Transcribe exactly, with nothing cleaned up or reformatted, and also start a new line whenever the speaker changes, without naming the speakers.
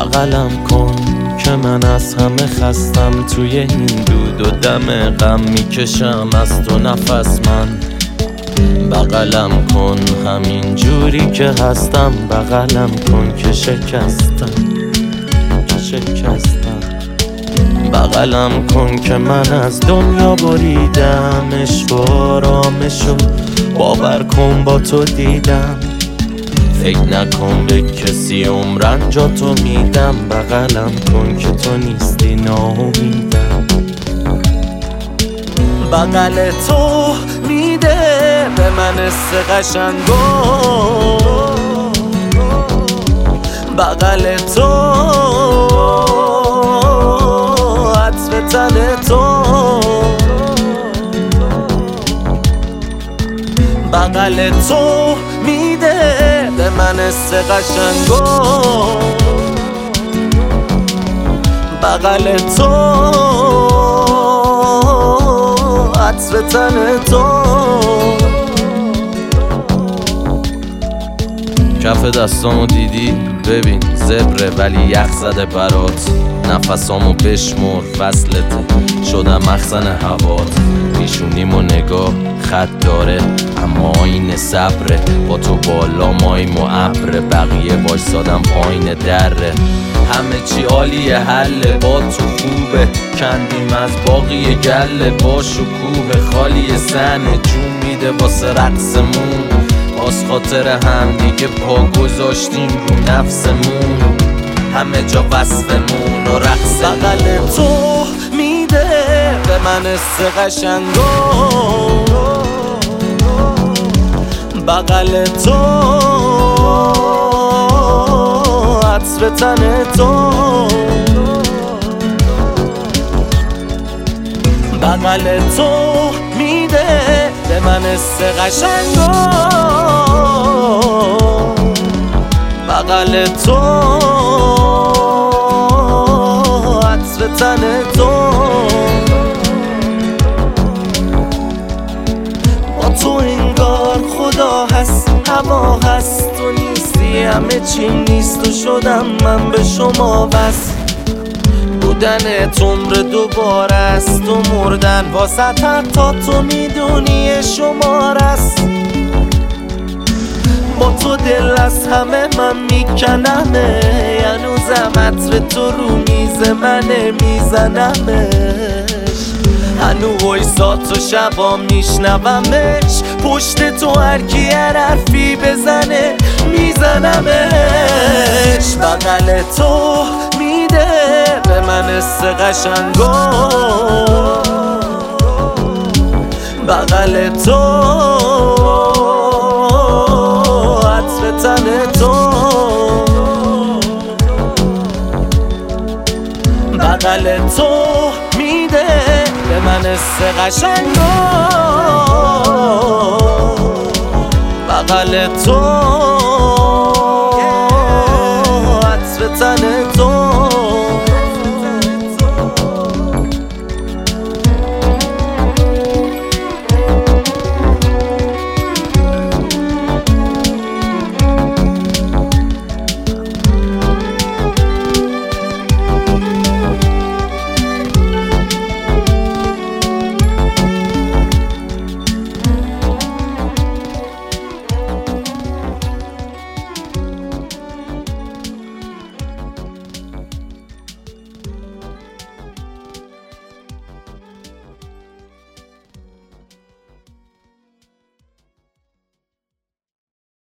بغلم کن که من از همه خستم، توی این دود و دم غم میکشم از تو نفس من. بغلم کن همین جوری که هستم، بغلم کن که شکستم که شکستم. بغلم کن که من از دنیا بریدم، عشق و آرامشو باور کن با تو دیدم. فکر نکن به کسی عمرن جا تو میدم، بغلم کن که تو نیستی ناامیدم. بغل تو میده به من حس قشنگو، بغل تو عطر تن تو، بغل تو میده به من حس قشنگو، بغل تو عطر تن تو. کف دستامو دیدی؟ ببین زبره ولی یخ زده برات. نفسامو بشمر فصلته، شدم مخزن هوات. پیشونیمو نگاه خط داره اما آینه صبره، با تو بالا مایم و ابره، بقیه وایسادم پایین دره. همه چی عالیه حله با تو خوبه، کندیم از باقی گله با شکوه. خالی سن جون میده واسه رقصمون، باز خاطر هم دیگه پا گذاشتیم رو نفسمون. همه جا وصفمون و رقص. بغل تو میده به من حس قشنگو، بغل تو عطر تن تو، بغل تو میده به من حس قشنگو، بغل تو عطر تن تو. با تو انگار خدا هست، هوا هست، تو نیستی همه چی نیست و شدم من به شما بس. بودن تمر دوباره است و مردن واسط حتی تو میدونی شمار است. با تو دل از همه من میکنمه، هنوزم عطر تو رو میز منه میزنمش. هنو وایسات و شبا میشنومش، پشت تو هرکی هر حرفی بزنه میزنمش. بغل تو میده به من حس قشنگو، بغل تو عطر تن تو، بغل تو میده به من حس قشنگو، بغل تو